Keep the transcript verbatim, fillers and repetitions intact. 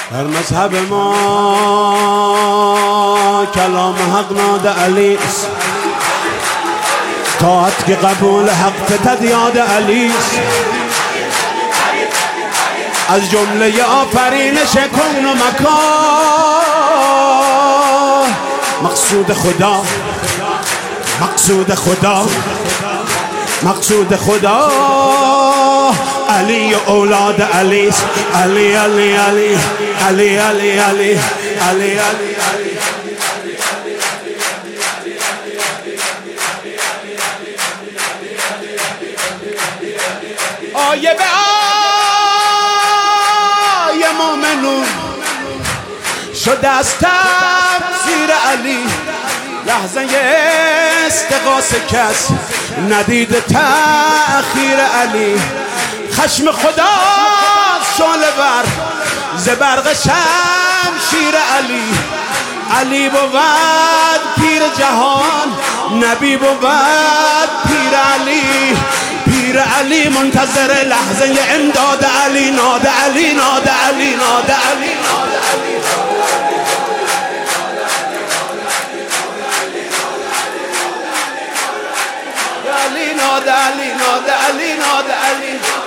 در مذهب ما کلام حق ناد علی طاعت که قبول حق فتد یاد علی از جمله آفرینش کون و مکان مقصود خدا مقصود خدا مقصود خدا علی و اولاد علی علی علی علی علی علی علی علی علی آیه به آیه مومنون شده از تفسیر علی لحظه استغاثه کس ندید تأخیر علی خشم خدا شعله ور ز برق شمشیر علی علی بود پیر جهان نبی بود پیر علی پیر علی منتظر لحظه امداد علی ناد علی ناد علی ناد علی ناد